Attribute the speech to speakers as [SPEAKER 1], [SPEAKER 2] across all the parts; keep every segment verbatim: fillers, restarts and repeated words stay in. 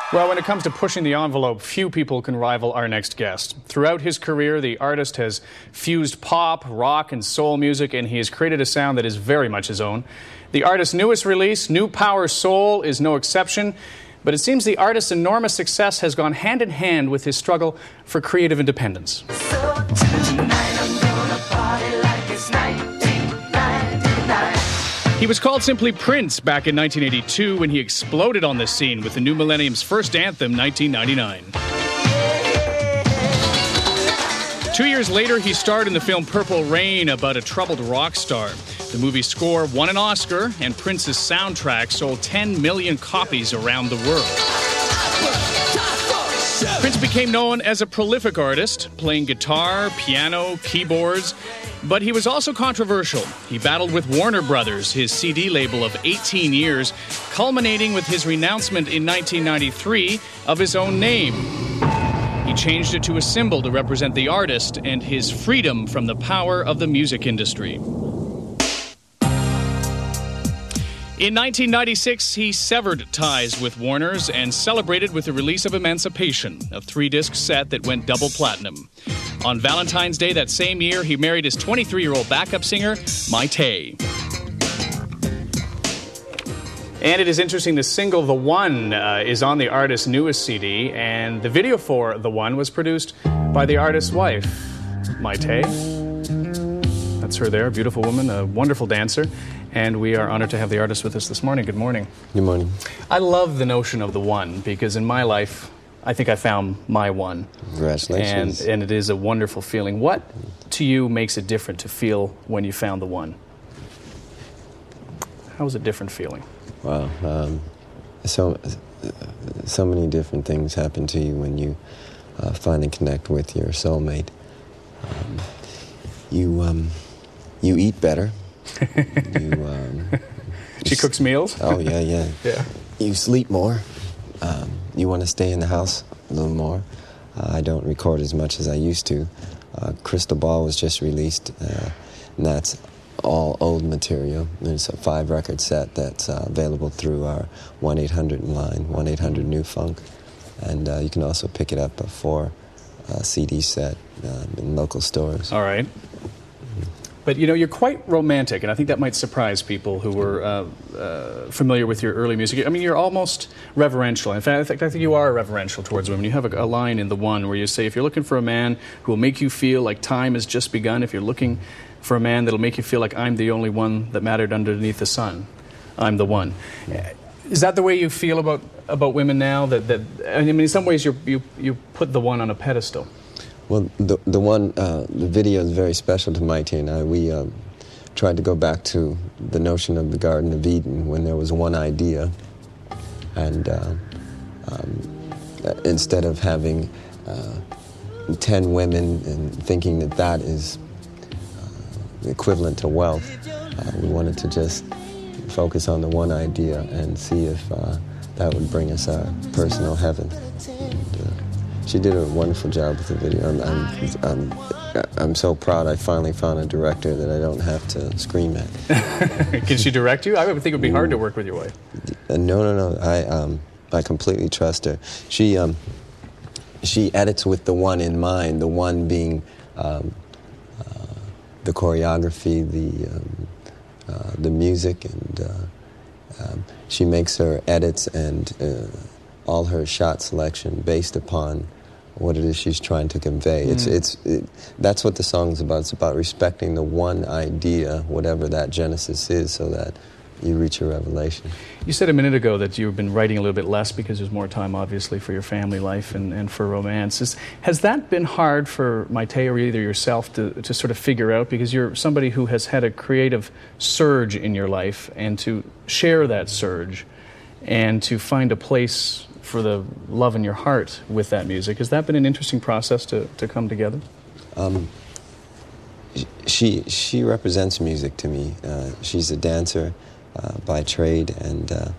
[SPEAKER 1] Well, when it comes to pushing the envelope, few people can rival our next guest. Throughout his career, the artist has fused pop, rock, and soul music, and he has created a sound that is very much his own. The artist's newest release, New Power Soul, is no exception, but it seems the artist's enormous success has gone hand in hand with his struggle for creative independence.
[SPEAKER 2] So tonight I'm gonna party like it's nineteen ninety-nine.
[SPEAKER 1] He was called simply Prince back in nineteen eighty-two when he exploded on the scene with the new millennium's first anthem, nineteen ninety-nine. Two years later, he starred in the film Purple Rain about a troubled rock star. The movie's score won an Oscar, and Prince's soundtrack sold ten million copies around the world. Prince became known as a prolific artist, playing guitar, piano, keyboards, but he was also controversial. He battled with Warner Brothers, his C D label of eighteen years, culminating with his renouncement in nineteen ninety-three of his own name. He changed it to a symbol to represent the artist and his freedom from the power of the music industry. In nineteen ninety-six, he severed ties with Warner's and celebrated with the release of Emancipation, a three-disc set that went double platinum. On Valentine's Day that same year, he married his twenty-three-year-old backup singer, Mayte. And it is interesting, the single The One uh, is on the artist's newest C D, and the video for The One was produced by the artist's wife, Mayte. That's her there, a beautiful woman, a wonderful dancer. And we are honored to have the artist with us this morning. Good morning.
[SPEAKER 3] Good morning.
[SPEAKER 1] I love the notion of the one because in my life, I think I found my one.
[SPEAKER 3] Congratulations.
[SPEAKER 1] And, and it is a wonderful feeling. What to you makes it different to feel when you found the one? How is it different feeling?
[SPEAKER 3] Wow. Um, so, so many different things happen to you when you uh, finally connect with your soulmate. Um, you, um, you eat better. you, um,
[SPEAKER 1] she cooks meals?
[SPEAKER 3] Oh, yeah, yeah.
[SPEAKER 1] Yeah.
[SPEAKER 3] You sleep more. Um, you want to stay in the house a little more. Uh, I don't record as much as I used to. Uh, Crystal Ball was just released, uh, and that's all old material. There's a five-record set that's uh, available through our one eight hundred line, one eight hundred new funk. And uh, you can also pick it up a four uh, C D set uh, in local stores.
[SPEAKER 1] All right. But, you know, you're quite romantic, and I think that might surprise people who were uh, uh, familiar with your early music. I mean, you're almost reverential. In fact, I think, I think you are reverential towards women. You have a, a line in The One where you say, if you're looking for a man who will make you feel like time has just begun, if you're looking for a man that'll make you feel like I'm the only one that mattered underneath the sun, I'm the one. Is that the way you feel about, about women now? That, that I mean, in some ways, you you you put the one on a pedestal.
[SPEAKER 3] Well, the the one uh, the video is very special to Mayte and I. We um, tried to go back to the notion of the Garden of Eden when there was one idea, and uh, um, instead of having uh, ten women and thinking that that is uh, equivalent to wealth, uh, we wanted to just focus on the one idea and see if uh, that would bring us our personal heaven. And, uh, She did a wonderful job with the video. I'm, I'm, I'm, I'm so proud I finally found a director that I don't have to scream at.
[SPEAKER 1] Can she direct you? I would think it would be hard to work with your wife.
[SPEAKER 3] Uh, no, no, no. I, um, I completely trust her. She, um, she edits with the one in mind, the one being um, uh, the choreography, the, um, uh, the music, and uh, um, she makes her edits and uh, all her shot selection based upon what it is she's trying to convey. Mm. It's it's it, that's what the song's about. It's about respecting the one idea, whatever that genesis is, so that you reach a revelation.
[SPEAKER 1] You said a minute ago that you've been writing a little bit less because there's more time, obviously, for your family life and, and for romance. Is, has that been hard for Mayte or either yourself to, to sort of figure out? Because you're somebody who has had a creative surge in your life, and to share that surge and to find a place for the love in your heart with that music. Has that been an interesting process to, to come together?
[SPEAKER 3] Um, she she represents music to me. Uh, she's a dancer uh, by trade, and uh,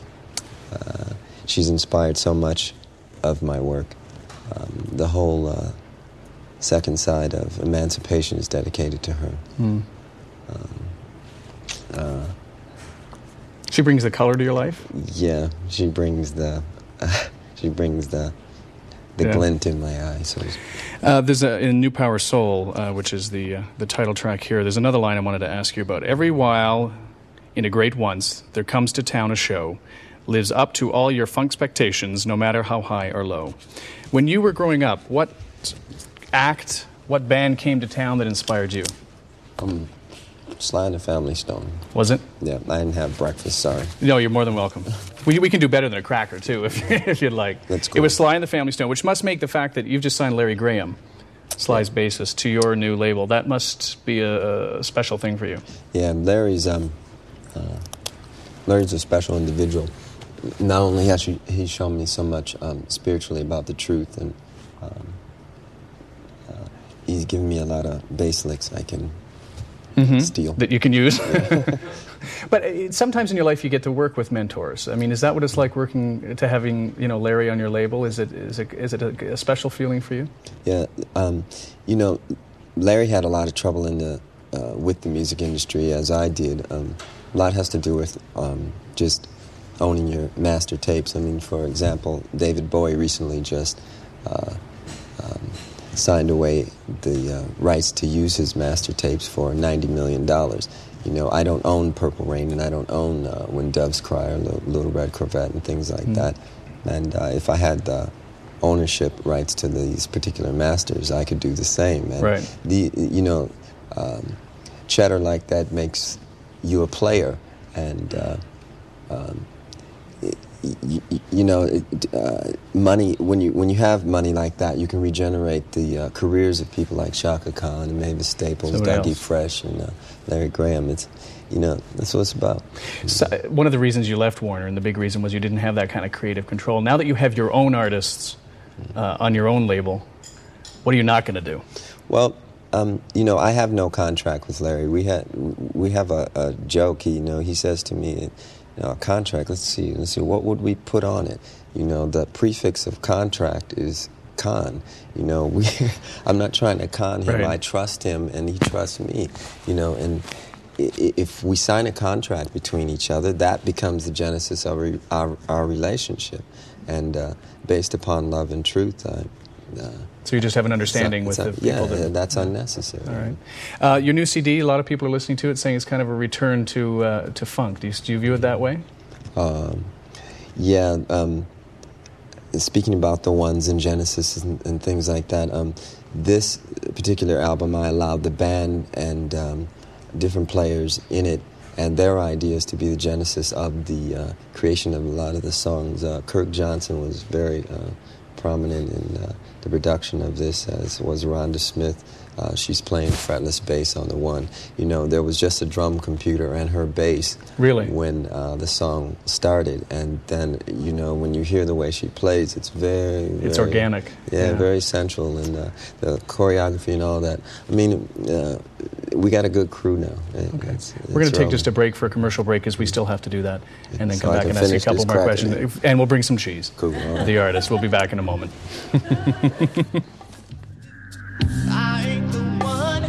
[SPEAKER 3] uh, she's inspired so much of my work. Um, the whole uh, second side of Emancipation is dedicated to her. Mm. Um, uh,
[SPEAKER 1] she brings the color to your life?
[SPEAKER 3] Yeah, she brings the... She brings the the
[SPEAKER 1] Yeah.
[SPEAKER 3] glint in my eye. So it's-
[SPEAKER 1] Uh, there's a, in New Power Soul, uh, which is the uh, the title track here. There's another line I wanted to ask you about. Every while, in a great once, there comes to town a show, lives up to all your funk expectations, no matter how high or low. When you were growing up, what act, what band came to town that inspired you?
[SPEAKER 3] um, Sly and the Family Stone.
[SPEAKER 1] Was it?
[SPEAKER 3] Yeah, I didn't have breakfast. Sorry.
[SPEAKER 1] No, you're more than welcome. We, we can do better than a cracker, too, if, if you'd like.
[SPEAKER 3] That's
[SPEAKER 1] It
[SPEAKER 3] cool.
[SPEAKER 1] was Sly and the Family Stone, which must make the fact that you've just signed Larry Graham, Sly's bassist, to your new label. That must be a, a special thing for you.
[SPEAKER 3] Yeah, Larry's um, uh, Larry's a special individual. Not only has he he's shown me so much um, spiritually about the truth, and um, uh, he's given me a lot of bass licks I can steal.
[SPEAKER 1] That you can use. But uh, sometimes in your life you get to work with mentors. I mean, is that what it's like working, to having, you know, Larry on your label? Is it is it, is it a, a special feeling for you?
[SPEAKER 3] Yeah, um, you know, Larry had a lot of trouble in the uh, with the music industry, as I did. Um, a lot has to do with um, just owning your master tapes. I mean, for example, David Bowie recently just uh, um, signed away the uh, rights to use his master tapes for ninety million dollars. You know, I don't own Purple Rain, and I don't own uh, When Doves Cry or Little, Little Red Corvette and things like
[SPEAKER 1] Mm.
[SPEAKER 3] that. And uh, if I had the ownership rights to these particular masters, I could do the same. And
[SPEAKER 1] Right.
[SPEAKER 3] The you know, um, cheddar like that makes you a player, and uh, um, y- y- you know, it, uh, money. When you when you have money like that, you can regenerate the uh, careers of people like Shaka Khan and Mavis Staples,
[SPEAKER 1] Somebody
[SPEAKER 3] Dougie
[SPEAKER 1] else.
[SPEAKER 3] Fresh, and uh, Larry Graham. It's you know that's what it's about.
[SPEAKER 1] So, uh, one of the reasons you left Warner, and the big reason, was you didn't have that kind of creative control. Now that you have your own artists uh, on your own label, what are you not going to do?
[SPEAKER 3] Well, um, you know, I have no contract with Larry. We had we have a, a joke. He, you know, he says to me, you know, a contract. Let's see, let's see, what would we put on it? You know, the prefix of contract is con. You know, we. I'm not trying to con him.
[SPEAKER 1] Right.
[SPEAKER 3] I trust him, and he trusts me. You know, and i- i- if we sign a contract between each other, that becomes the genesis of our our, our relationship, and uh, based upon love and truth. I, uh,
[SPEAKER 1] So you just have an understanding
[SPEAKER 3] it's
[SPEAKER 1] with
[SPEAKER 3] un-
[SPEAKER 1] the people
[SPEAKER 3] yeah,
[SPEAKER 1] that...
[SPEAKER 3] that's unnecessary.
[SPEAKER 1] All right. Uh, your new C D, a lot of people are listening to it, saying it's kind of a return to uh, to funk. Do you, do you view it that way?
[SPEAKER 3] Um, yeah, um, speaking about the ones in Genesis and, and things like that, um, this particular album, I allowed the band and um, different players in it and their ideas to be the genesis of the uh, creation of a lot of the songs. Uh, Kirk Johnson was very uh, prominent in uh, the production of this, as was Rhonda Smith. Uh, she's playing fretless bass on the one. You know, there was just a drum computer and her bass
[SPEAKER 1] Really?
[SPEAKER 3] when uh, the song started. And then, you know, when you hear the way she plays, it's very, very...
[SPEAKER 1] It's organic.
[SPEAKER 3] Yeah,
[SPEAKER 1] Yeah.
[SPEAKER 3] very central. And uh, the choreography and all that. I mean, uh, we got a good crew now. It-
[SPEAKER 1] Okay.
[SPEAKER 3] it's-
[SPEAKER 1] We're going
[SPEAKER 3] it's
[SPEAKER 1] to take
[SPEAKER 3] rolling.
[SPEAKER 1] just a break for a commercial break, because we still have to do that, and then
[SPEAKER 3] So
[SPEAKER 1] come
[SPEAKER 3] I
[SPEAKER 1] back
[SPEAKER 3] can
[SPEAKER 1] and ask you a
[SPEAKER 3] finish
[SPEAKER 1] couple
[SPEAKER 3] this
[SPEAKER 1] more
[SPEAKER 3] cracker
[SPEAKER 1] questions. And we'll bring some cheese.
[SPEAKER 3] Cool, all right.
[SPEAKER 1] The artist. We'll be back in a moment.
[SPEAKER 2] I ain't the one.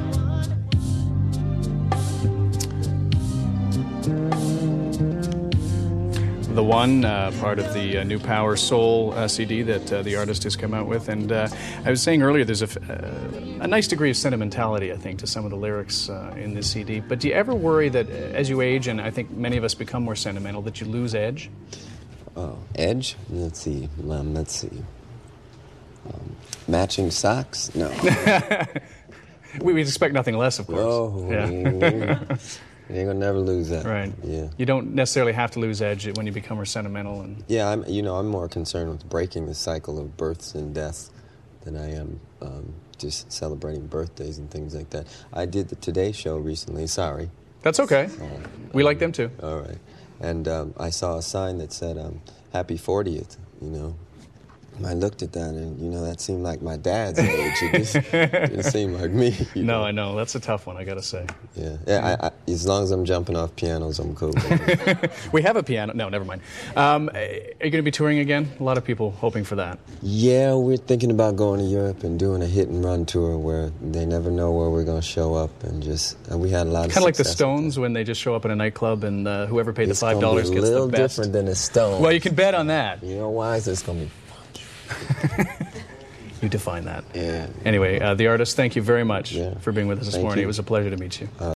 [SPEAKER 1] The One, uh, part of the uh, New Power Soul uh, C D that uh, the artist has come out with. And uh, I was saying earlier, there's a, f- uh, a nice degree of sentimentality, I think, to some of the lyrics uh, in this C D. But do you ever worry that uh, as you age, and I think many of us become more sentimental, that you lose edge?
[SPEAKER 3] Oh, Edge? Let's see. Um, let's see. Um, matching socks? No.
[SPEAKER 1] We, we expect nothing less, of course.
[SPEAKER 3] Oh,
[SPEAKER 1] Yeah.
[SPEAKER 3] you ain't gonna never lose that.
[SPEAKER 1] Right.
[SPEAKER 3] Yeah.
[SPEAKER 1] You don't necessarily have to lose edge when you become more sentimental. And
[SPEAKER 3] Yeah, I'm. You know, I'm more concerned with breaking the cycle of births and deaths than I am um, just celebrating birthdays and things like that. I did the Today Show recently. Sorry.
[SPEAKER 1] that's okay. We like them too.
[SPEAKER 3] All right. And um, I saw a sign that said um, "Happy fortieth." You know. And I looked at that, and you know, that seemed like my dad's age. It just didn't seem like me. You
[SPEAKER 1] No,
[SPEAKER 3] know?
[SPEAKER 1] I know. That's a tough one, I got to say.
[SPEAKER 3] Yeah. Yeah. I, I, as long as I'm jumping off pianos, I'm cool.
[SPEAKER 1] We have a piano. No, never mind. Um, are you going to be touring again? A lot of people hoping for that.
[SPEAKER 3] Yeah, we're thinking about going to Europe and doing a hit and run tour where they never know where we're going to show up, and just and we had a lot of
[SPEAKER 1] Kind of like the
[SPEAKER 3] success with
[SPEAKER 1] Stones when they just show up in a nightclub, and uh, whoever paid
[SPEAKER 3] that.
[SPEAKER 1] the
[SPEAKER 3] It's
[SPEAKER 1] five
[SPEAKER 3] gonna
[SPEAKER 1] dollars
[SPEAKER 3] be a
[SPEAKER 1] gets
[SPEAKER 3] little
[SPEAKER 1] the best.
[SPEAKER 3] different than the Stones.
[SPEAKER 1] Well, you can bet on that.
[SPEAKER 3] You know why? It's just going to be
[SPEAKER 1] You define that.
[SPEAKER 3] Yeah.
[SPEAKER 1] Anyway, uh, The Artist, thank you very much
[SPEAKER 3] Yeah.
[SPEAKER 1] for being with us this
[SPEAKER 3] Thank
[SPEAKER 1] morning.
[SPEAKER 3] you.
[SPEAKER 1] It was a pleasure to meet you.